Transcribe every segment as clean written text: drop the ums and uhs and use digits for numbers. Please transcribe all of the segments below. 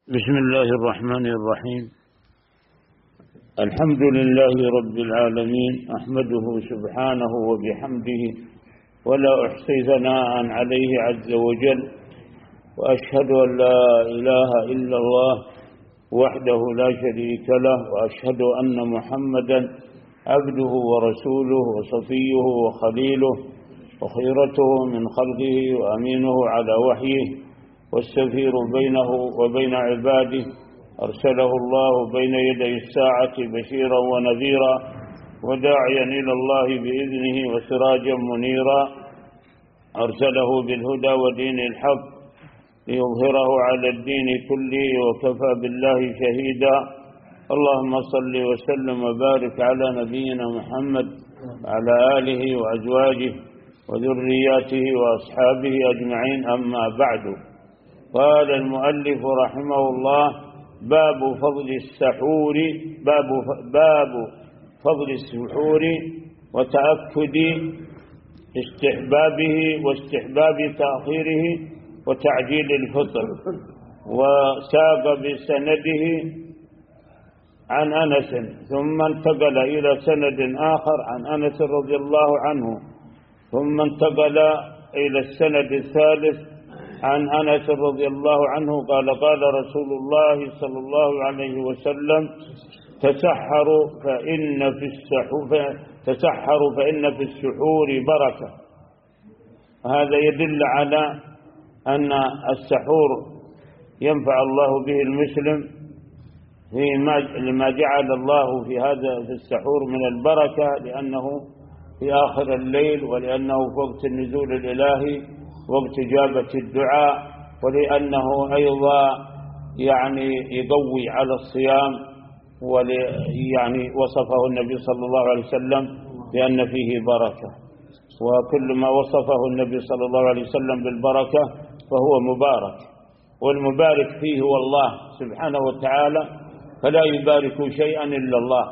بسم الله الرحمن الرحيم. الحمد لله رب العالمين، أحمده سبحانه وبحمده ولا أحصي ثناء عليه عز وجل، وأشهد أن لا إله إلا الله وحده لا شريك له، وأشهد أن محمدا عبده ورسوله وصفيه وخليله وخيرته من خلقه وأمينه على وحيه، والسفير بينه وبين عباده، أرسله الله بين يدي الساعة بشيرا ونذيرا وداعيا إلى الله بإذنه وسراجا منيرا، أرسله بالهدى ودين الحق ليظهره على الدين كله، وكفى بالله شهيدا. اللهم صل وسلم وبارك على نبينا محمد وعلى آله وأزواجه وذرياته وأصحابه أجمعين، أما بعد. قال المؤلف رحمه الله: باب فضل السحور، باب فضل السحور وتأكد استحبابه واستحباب تأخيره وتعجيل الفطر. وساق بسنده عن أنس، ثم انتقل إلى سند آخر عن أنس رضي الله عنه، ثم انتقل إلى السند الثالث عن أنس رضي الله عنه قال: قال رسول الله صلى الله عليه وسلم: تسحروا فإن في السحور بركة. هذا يدل على أن السحور ينفع الله به المسلم لما جعل الله في هذا في السحور من البركة، لأنه في آخر الليل، ولأنه في وقت النزول الإلهي، وقت إجابة الدعاء، ولأنه أيضا يقوي على الصيام، وصفه النبي صلى الله عليه وسلم بأن فيه بركة. وكل ما وصفه النبي صلى الله عليه وسلم بالبركة فهو مبارك، والمبارك فيه هو الله سبحانه وتعالى، فلا يبارك شيئا إلا الله.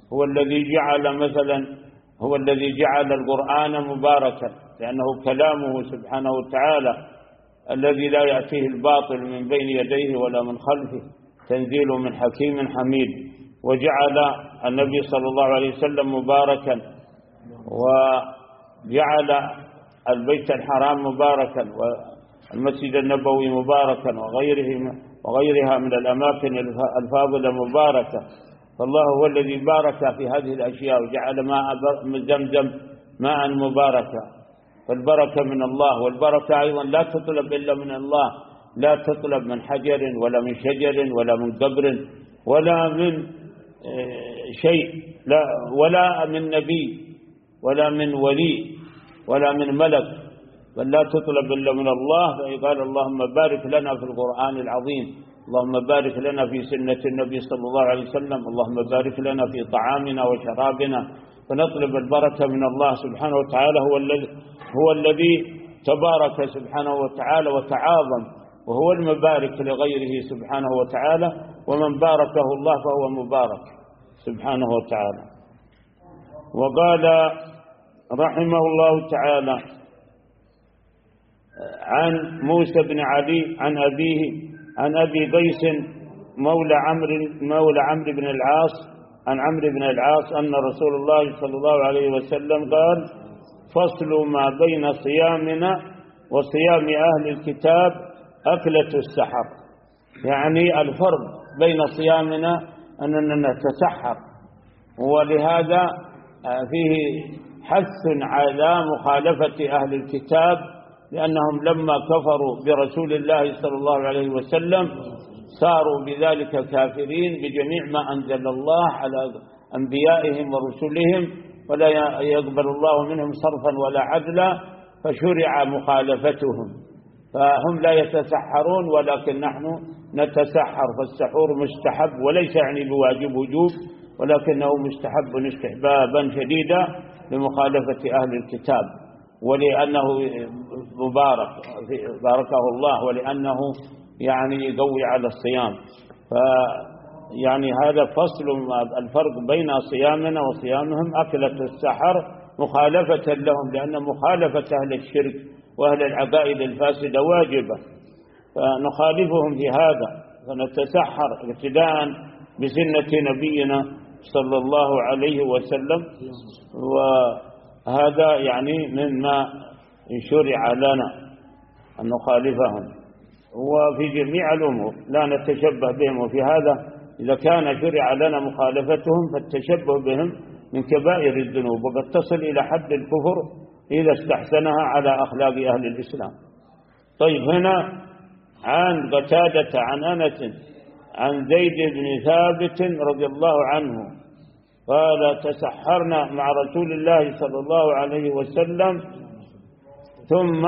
هو الذي جعل القرآن مباركا، لأنه كلامه سبحانه وتعالى الذي لا يأتيه الباطل من بين يديه ولا من خلفه، تنزيل من حكيم حميد. وجعل النبي صلى الله عليه وسلم مباركا، وجعل البيت الحرام مباركا، والمسجد النبوي مباركا، وغيرها من الأماكن الفاضلة مباركة. فالله هو الذي بارك في هذه الأشياء، وجعل ماء زمزم ماء مباركا. فالبركة من الله، والبركة أيضا لا تطلب إلا من الله، لا تطلب من حجر ولا من شجر ولا من قبر ولا من شيء، ولا من نبي ولا من ولي ولا من ملك، بل لا تطلب إلا من الله. فقال: اللهم بارك لنا في القرآن العظيم، اللهم بارك لنا في سنة النبي صلى الله عليه وسلم، اللهم بارك لنا في طعامنا وشرابنا. فنطلب البركة من الله سبحانه وتعالى، هو الذي تبارك سبحانه وتعالى وتعاظم، وهو المبارك لغيره سبحانه وتعالى، ومن باركه الله فهو مبارك سبحانه وتعالى. وقال رحمه الله تعالى عن موسى بن علي عن أبيه عن أبي قيس مولى عمرو بن العاص عن عمرو بن العاص أن رسول الله صلى الله عليه وسلم قال: فصل ما بين صيامنا وصيام أهل الكتاب أكلة السحر. يعني الفرق بين صيامنا أننا نتسحر، ولهذا فيه حث على مخالفة أهل الكتاب، لأنهم لما كفروا برسول الله صلى الله عليه وسلم صاروا بذلك كافرين بجميع ما أنزل الله على أنبيائهم ورسلهم، ولا يقبل الله منهم صرفا ولا عدلا، فشرع مخالفتهم. فهم لا يتسحرون، ولكن نحن نتسحر. فالسحور مستحب، وليس يعني بواجب وجوب، ولكنه مستحب استحبابا شديدا لمخالفة أهل الكتاب، ولأنه مبارك باركه الله، ولأنه يقوي على الصيام. هذا فصل الفرق بين صيامنا وصيامهم أكلة السحر، مخالفة لهم، لأن مخالفة أهل الشرك وأهل العقائد الفاسدة واجبة، فنخالفهم في هذا. فنتسحر ابتداء بسنة نبينا صلى الله عليه وسلم، وهذا يعني مما شرع لنا أن نخالفهم، وفي جميع الأمور لا نتشبه بهم. وفي هذا إذا كان شرع لنا مخالفتهم فالتشبه بهم من كبائر الذنوب، وقد تصل إلى حد الكفر إذا استحسنها على أخلاق أهل الإسلام. طيب، هنا عن قتادة عن أنس عن زيد بن ثابت رضي الله عنه قال: تسحرنا مع رسول الله صلى الله عليه وسلم ثم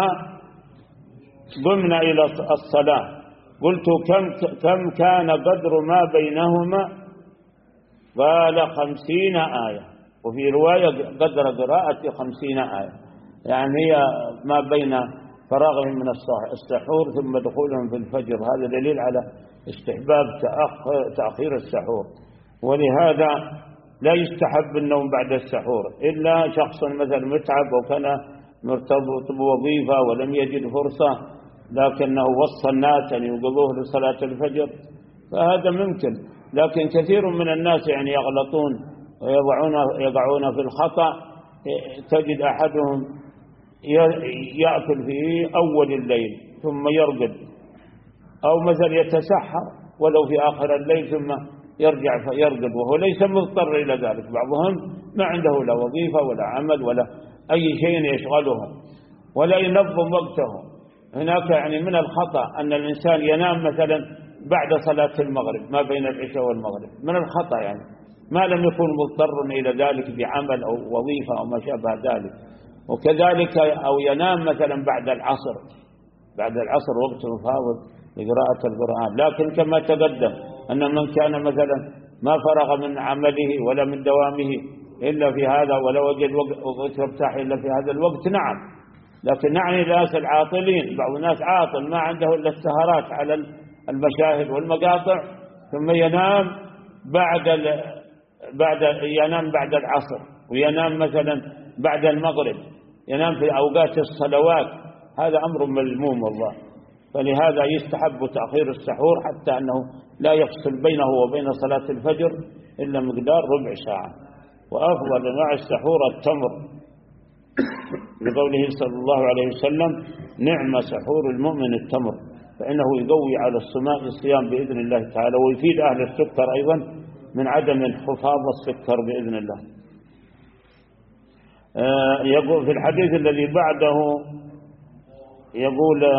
قمنا إلى الصلاة، قلت: كم كان قدر ما بينهما؟ قال: 50 آية. وفي رواية قدر قراءة 50 آية، يعني هي ما بين فراغهم من السحور ثم دخولهم في الفجر. هذا دليل على استحباب تأخير السحور، ولهذا لا يستحب النوم بعد السحور إلا شخص مثلا متعب وكان مرتبط بوظيفة ولم يجد فرصة، لكنه وصى الناس أن يوقظوه لصلاة الفجر، فهذا ممكن. لكن كثير من الناس يعني يغلطون ويقعون في الخطأ. تجد أحدهم يأكل في أول الليل ثم يرقد، أو مثلا يتسحر ولو في آخر الليل ثم يرجع فيرقد وهو ليس مضطر إلى ذلك. بعضهم ما عنده لا وظيفة ولا عمل ولا أي شيء يشغلهم ولا ينظم وقته. هناك يعني من الخطأ أن الإنسان ينام مثلا بعد صلاة المغرب ما بين العشاء والمغرب، من الخطأ يعني ما لم يكن مضطر إلى ذلك بعمل أو وظيفة أو ما شابه ذلك. وكذلك أو ينام مثلا بعد العصر وقت مفاوض لقراءة القرآن. لكن كما تقدم أن من كان مثلا ما فرغ من عمله ولا من دوامه إلا في هذا ولا وجد وقت يرتاح إلا في هذا الوقت، نعم. لكن نعني الناس العاطلين، بعض الناس عاطل ما عنده إلا السهرات على المشاهد والمقاطع، ثم ينام ينام بعد العصر، وينام مثلا بعد المغرب، ينام في أوقات الصلوات. هذا أمر مذموم والله. فلهذا يستحب تأخير السحور حتى أنه لا يفصل بينه وبين صلاة الفجر إلا مقدار ربع ساعة. وأفضل أنواع السحور التمر، لقوله صلى الله عليه وسلم: نعم سحور المؤمن التمر، فإنه يقوي على الصيام بإذن الله تعالى، ويفيد أهل السكر أيضا من عدم انخفاض السكر بإذن الله. يقول في الحديث الذي بعده، يقول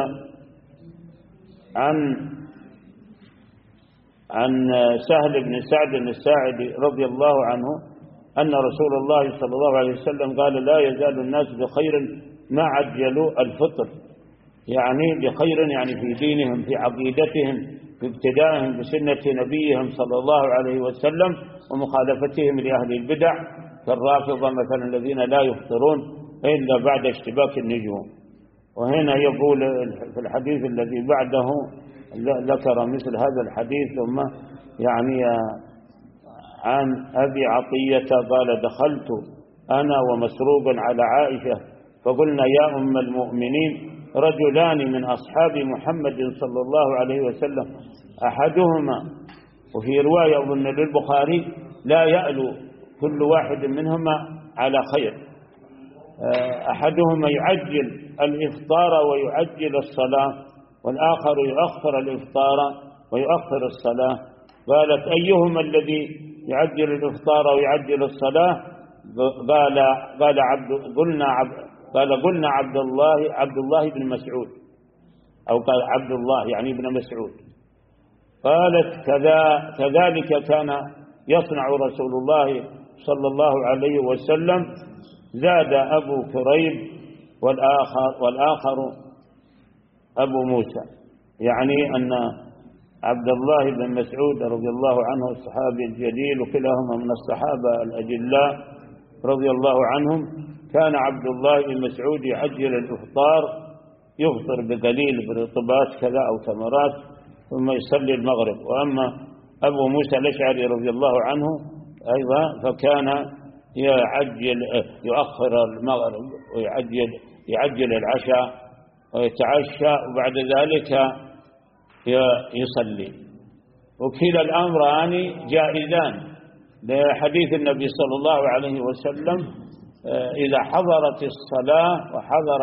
عن سهل بن سعد الساعدي رضي الله عنه أن رسول الله صلى الله عليه وسلم قال: لا يزال الناس بخير ما عجلوا الفطر، يعني بخير يعني في دينهم، في عقيدتهم، في ابتدائهم بسنة نبيهم صلى الله عليه وسلم، ومخالفتهم لأهل البدع كالرافضة مثلا الذين لا يفطرون إلا بعد اشتباك النجوم. وهنا يقول في الحديث الذي بعده ذكر مثل هذا الحديث، ثم يعني عن أبي عطية قال: دخلت أنا ومسروق على عائشة فقلنا: يا أم المؤمنين، رجلان من أصحاب محمد صلى الله عليه وسلم أحدهما، وفي رواية أظن للبخاري: لا يألو كل واحد منهما على خير، أحدهما يعجل الإفطار ويعجل الصلاة، والآخر يؤخر الإفطار ويؤخر الصلاة. قالت: أيهما الذي يعجل الإفطار ويعجل الصلاة؟ قلنا عبد الله بن مسعود، أو قال عبد الله يعني ابن مسعود. قالت: كذلك كان يصنع رسول الله صلى الله عليه وسلم. زاد أبو كريب والآخر أبو موسى، يعني أن عبد الله بن مسعود رضي الله عنه الصحابي الجليل، وكلاهما من الصحابة الأجلاء رضي الله عنهم. كان عبد الله بن مسعود يعجل الإفطار، يفطر بقليل برطبات كذا أو تمرات ثم يصلي المغرب. وأما أبو موسى الأشعري رضي الله عنه أيضا فكان يؤخر المغرب ويعجل العشاء ويتعشى، وبعد ذلك يصلي. وكلا الأمران جائزان لحديث النبي صلى الله عليه وسلم: إذا حضرت الصلاة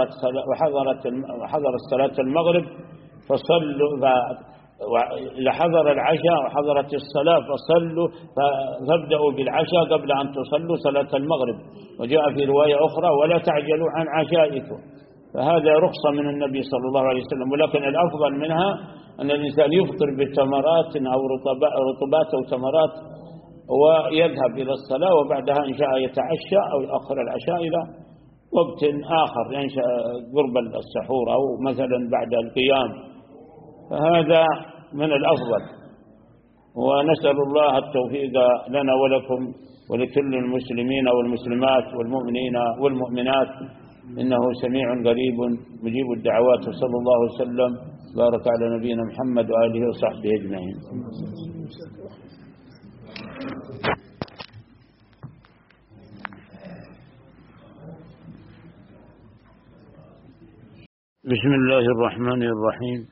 وحضرت صلاة المغرب فصلوا، إذا حضر العشاء وحضرت الصلاة فصلوا، فابدأوا بالعشاء قبل أن تصلوا صلاة المغرب. وجاء في رواية أخرى: ولا تعجلوا عن عشائكم. فهذا رخصة من النبي صلى الله عليه وسلم، ولكن الأفضل منها أن الإنسان يفطر بتمرات أو رطبات أو تمرات ويذهب إلى الصلاة، وبعدها إن شاء يتعشى أو يؤخر العشاء إلى وقت آخر ينشأ قرب السحور أو مثلا بعد القيام، فهذا من الأفضل. ونسأل الله التوفيق لنا ولكم ولكل المسلمين والمسلمات والمؤمنين والمؤمنات، إنه سميع قريب مجيب الدعوات. صلى الله وسلم بارك على نبينا محمد وآله وصحبه أجمعين. بسم الله الرحمن الرحيم.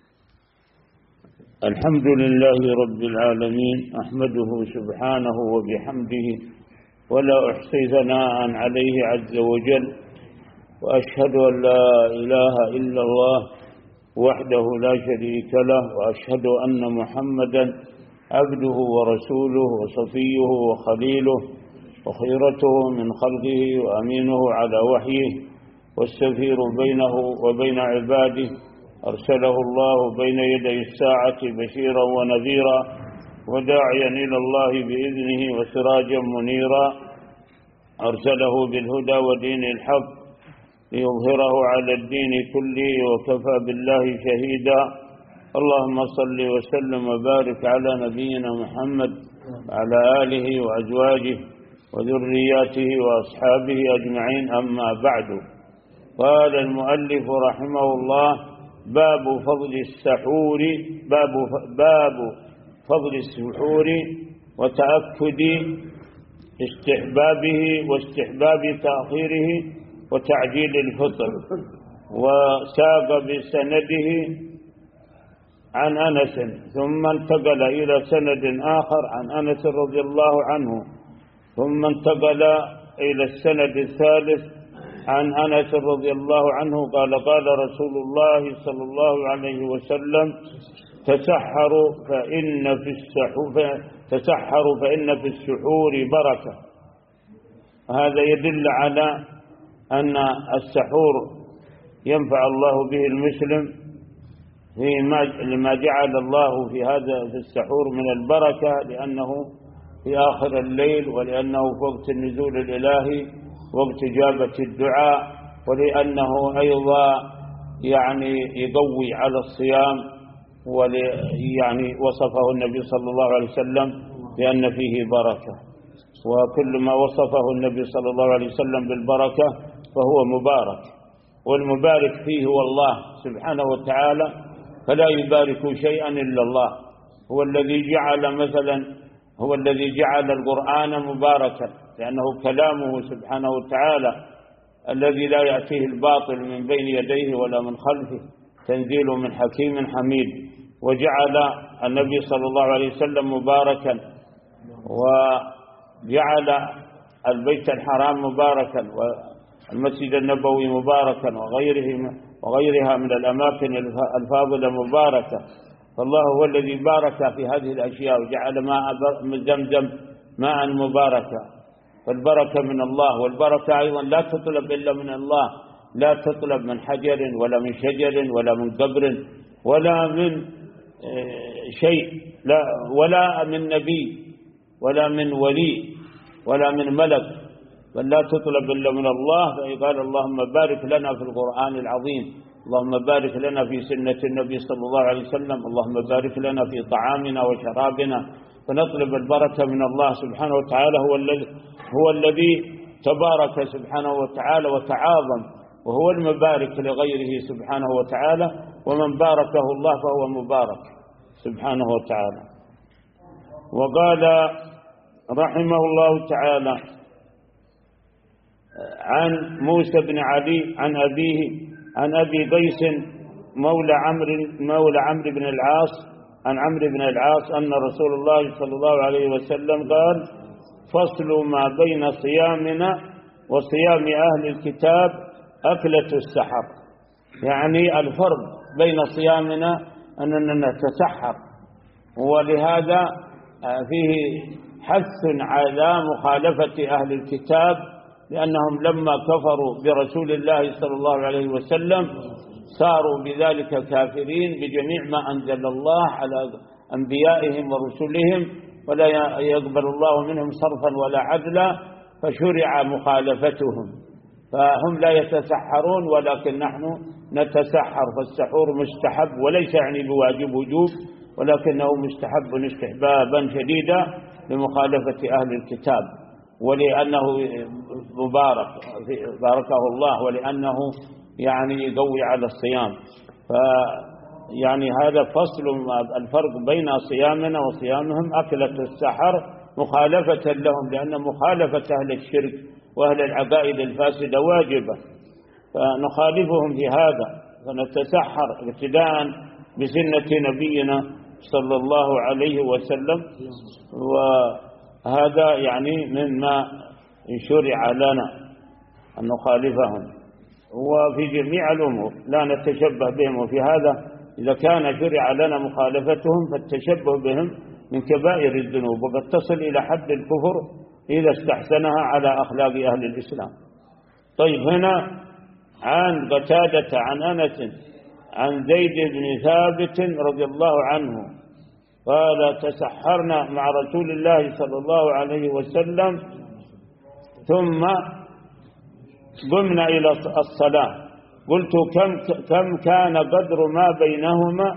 الحمد لله رب العالمين، أحمده سبحانه وبحمده ولا أحصي ثناء عليه عز وجل، وأشهد أن لا إله إلا الله وحده لا شريك له، وأشهد أن محمدا عبده ورسوله وصفيه وخليله وخيرته من خلقه وأمينه على وحيه، والسفير بينه وبين عباده، أرسله الله بين يدي الساعة بشيرا ونذيرا وداعيا إلى الله بإذنه وسراجا منيرا، أرسله بالهدى ودين الحق ليظهره على الدين كله، وكفى بالله شهيدا. اللهم صل وسلم وبارك على نبينا محمد وعلى آله وأزواجه وذرياته وأصحابه أجمعين، أما بعد. قال المؤلف رحمه الله: باب فضل السحور، باب فضل السحور وتأكد استحبابه واستحباب تأخيره وتعجيل الفطر. وساق بسنده عن أنس، ثم انتقل إلى سند آخر عن أنس رضي الله عنه، ثم انتقل إلى السند الثالث عن أنس رضي الله عنه قال: قال رسول الله صلى الله عليه وسلم: تسحروا فإن في السحور بركة. هذا يدل على أن السحور ينفع الله به المسلم لما جعل الله في السحور من البركة، لأنه في آخر الليل، ولأنه في وقت النزول الإلهي وقت إجابة الدعاء، ولأنه أيضا يقوي على الصيام، وصفه النبي صلى الله عليه وسلم بأن فيه بركة. وكل ما وصفه النبي صلى الله عليه وسلم بالبركة فهو مبارك، والمبارك فيه هو الله سبحانه وتعالى، فلا يبارك شيئا إلا الله. هو الذي جعل القرآن مباركا، لأنه كلامه سبحانه وتعالى الذي لا يأتيه الباطل من بين يديه ولا من خلفه، تنزيل من حكيم حميد. وجعل النبي صلى الله عليه وسلم مباركا، وجعل البيت الحرام مباركا، والمسجد النبوي مباركا، وغيرها من الأماكن الفاضلة مباركة. فالله هو الذي بارك في هذه الأشياء، وجعل ماء زمزم ماء مباركا. فالبركة من الله، والبركة أيضا لا تطلب إلا من الله، لا تطلب من حجر ولا من شجر ولا من قبر ولا من شيء، ولا من نبي ولا من ولي ولا من ملك، بل لا تطلب إلا من الله. فقال: اللهم بارك لنا في القرآن العظيم، اللهم بارك لنا في سنة النبي صلى الله عليه وسلم، اللهم بارك لنا في طعامنا وشرابنا. فنطلب البركة من الله سبحانه وتعالى، هو الذي تبارك سبحانه وتعالى وتعاظم، وهو المبارك لغيره سبحانه وتعالى، ومن باركه الله فهو مبارك سبحانه وتعالى. وقال رحمه الله تعالى عن موسى بن علي عن أبيه عن أبي قيس مولى عمرو بن العاص عن عمرو بن العاص أن رسول الله صلى الله عليه وسلم قال: فصل ما بين صيامنا وصيام أهل الكتاب أكلة السحر. يعني الفرق بين صيامنا أننا نتسحر، ولهذا فيه حث على مخالفة أهل الكتاب، لأنهم لما كفروا برسول الله صلى الله عليه وسلم صاروا بذلك كافرين بجميع ما أنزل الله على أنبيائهم ورسلهم، ولا يقبل الله منهم صرفا ولا عدلا، فشرع مخالفتهم. فهم لا يتسحرون ولكن نحن نتسحر، فالسحور مستحب وليس يعني بواجب وجوب، ولكنه مستحب استحبابا شديدا لمخالفة أهل الكتاب، ولأنه مبارك باركه الله، ولأنه يعني يقوي على الصيام. يعني هذا فصل الفرق بين صيامنا وصيامهم أكلة السحر مخالفة لهم، لأن مخالفة أهل الشرك وأهل العقائد الفاسدة واجبة، فنخالفهم في هذا، فنتسحر ابتداء بسنة نبينا صلى الله عليه وسلم، وهذا يعني مما شرع لنا أن نخالفهم، وفي جميع الأمور لا نتشبه بهم. وفي هذا إذا كان شرع لنا مخالفتهم فالتشبه بهم من كبائر الذنوب، وقد تصل إلى حد الكفر إذا استحسنها على أخلاق أهل الإسلام. طيب، هنا عن قتادة عن أنس عن زيد بن ثابت رضي الله عنه قال: تسحرنا مع رسول الله صلى الله عليه وسلم ثم قمنا إلى الصلاة، قلت: كم كان قدر ما بينهما؟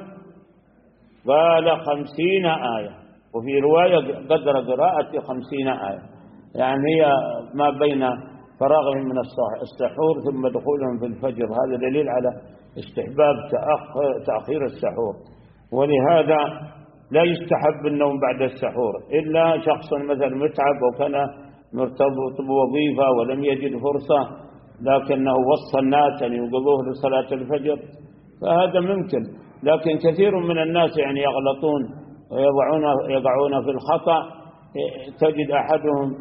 قال: 50 آية. وفي رواية قدر قراءة 50 آية، يعني هي ما بين فراغهم من السحور ثم دخولهم في الفجر. هذا دليل على استحباب تأخير السحور، ولهذا لا يستحب النوم بعد السحور إلا شخص مثلا متعب وكان مرتبط بوظيفة ولم يجد فرصة، لكنه وصى الناس أن يوقظوه لصلاة الفجر، فهذا ممكن. لكن كثير من الناس يعني يغلطون ويقعون في الخطأ. تجد أحدهم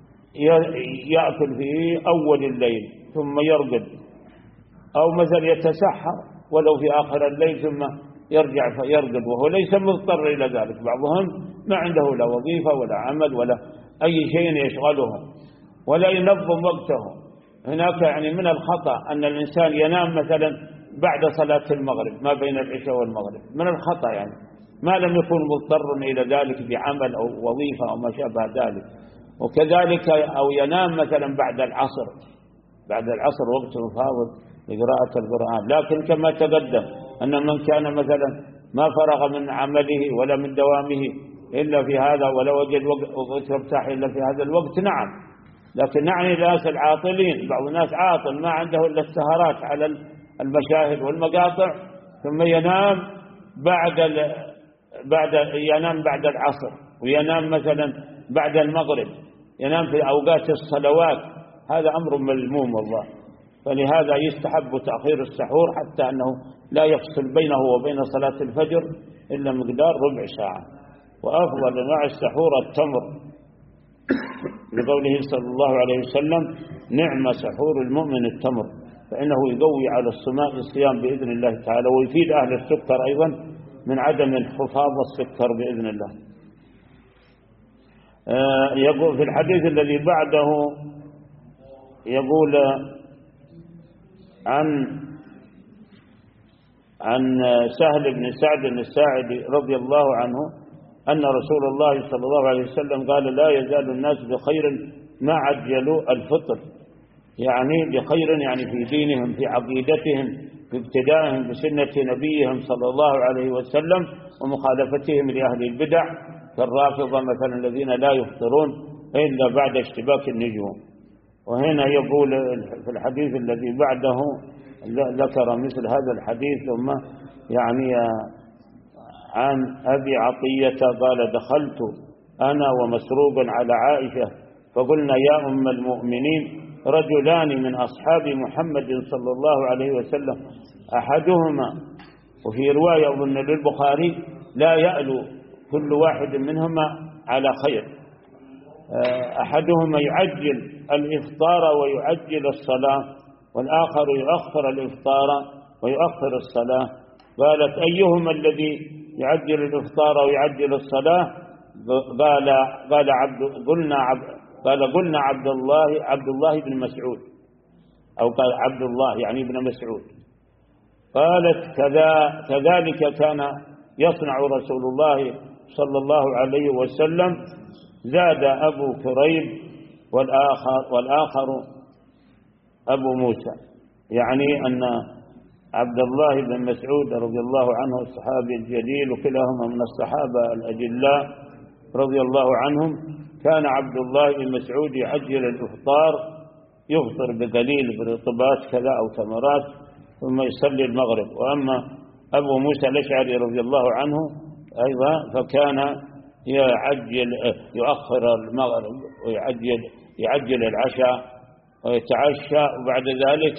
يأكل في أول الليل ثم يرقد، أو مثلا يتسحر ولو في آخر الليل ثم يرجع فيرقد وهو ليس مضطر إلى ذلك. بعضهم ما عنده لا وظيفة ولا عمل ولا أي شيء يشغله ولا ينظم وقته. هناك يعني من الخطأ أن الإنسان ينام مثلا بعد صلاة المغرب ما بين العشاء والمغرب، من الخطأ يعني ما لم يكن مضطر إلى ذلك بعمل أو وظيفة أو ما شابه ذلك. وكذلك أو ينام مثلا بعد العصر وقت فاضل لقراءة القرآن. لكن كما تقدم أن من كان مثلا ما فرغ من عمله ولا من دوامه إلا في هذا ولا وجد وقت يرتاح إلا في هذا الوقت، نعم. لكن نعني الناس العاطلين، بعض الناس عاطل ما عنده إلا السهرات على المشاهد والمقاطع، ثم ينام ينام بعد العصر، وينام مثلا بعد المغرب، ينام في أوقات الصلوات. هذا أمر مذموم والله. فلهذا يستحب تأخير السحور حتى أنه لا يفصل بينه وبين صلاة الفجر إلا مقدار ربع ساعة. وأفضل أنواع السحور التمر، لقوله صلى الله عليه وسلم: نعم سحور المؤمن التمر، فإنه يقوي على الصيام بإذن الله تعالى، ويفيد أهل السكر أيضا من عدم انخفاض السكر بإذن الله. يقول في الحديث الذي بعده، يقول عن سهل بن سعد الساعدي رضي الله عنه أن رسول الله صلى الله عليه وسلم قال: لا يزال الناس بخير ما عجلوا الفطر، يعني بخير يعني في دينهم، في عقيدتهم، في ابتدائهم بسنة نبيهم صلى الله عليه وسلم، ومخالفتهم لأهل البدع كالرافضة مثلا الذين لا يفطرون إلا بعد اشتباك النجوم. وهنا يقول في الحديث الذي بعده ذكر مثل هذا الحديث، ثم يعني عن أبي عطية قال: دخلت أنا ومسروق على عائشة فقلنا: يا أم المؤمنين، رجلان من أصحاب محمد صلى الله عليه وسلم أحدهما، وفي رواية أظن للبخاري: لا يألو كل واحد منهما على خير. أحدهما يعجل الإفطار ويعجل الصلاة، والآخر يؤخر الإفطار ويؤخر الصلاة. قالت أيهما الذي يعجل الإفطار ويعجل الصلاة؟ قلنا عبد الله بن مسعود، أو قال عبد الله يعني ابن مسعود. قالت كذلك كان يصنع رسول الله صلى الله عليه وسلم. زاد أبو كريب والآخر أبو موسى، يعني أن عبد الله بن مسعود رضي الله عنه الصحابي الجليل، وكلاهما من الصحابة الأجلاء رضي الله عنهم، كان عبد الله بن مسعود يعجل الإفطار، يفطر بقليل برطبات كذا أو تمرات ثم يصلي المغرب. وأما أبو موسى الأشعري رضي الله عنه أيضا فكان يؤخر المغرب ويعجل العشاء ويتعشى وبعد ذلك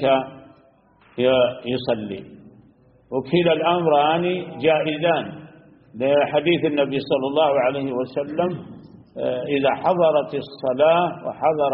يصلي. وكلا الأمران جائزان لحديث النبي صلى الله عليه وسلم: إذا حضرت الصلاة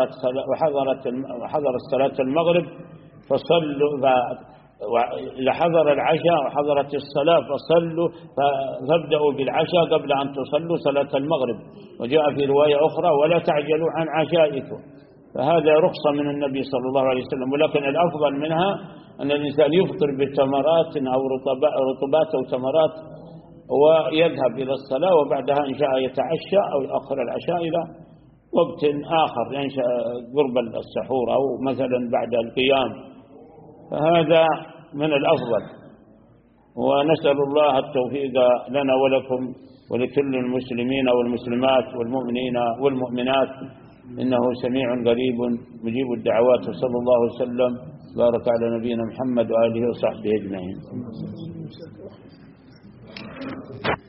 وحضرت صلاة المغرب فصلوا، إذا حضر العشاء وحضرت الصلاة فصلوا، فابدأوا بالعشاء قبل أن تصلوا صلاة المغرب. وجاء في رواية أخرى: ولا تعجلوا عن عشائكم. فهذا رخصة من النبي صلى الله عليه وسلم، ولكن الأفضل منها أن الإنسان يفطر بتمرات أو رطبات أو تمرات ويذهب إلى الصلاة، وبعدها إن شاء يتعشى أو يؤخر العشاء إلى وقت آخر، يعني قرب السحور أو مثلا بعد القيام. فهذا من الأفضل. ونسأل الله التوفيق لنا ولكم ولكل المسلمين والمسلمات والمؤمنين والمؤمنات، إنه سميع قريب مجيب الدعوات. صلى الله وسلم بارك على نبينا محمد وآله وصحبه أجمعين.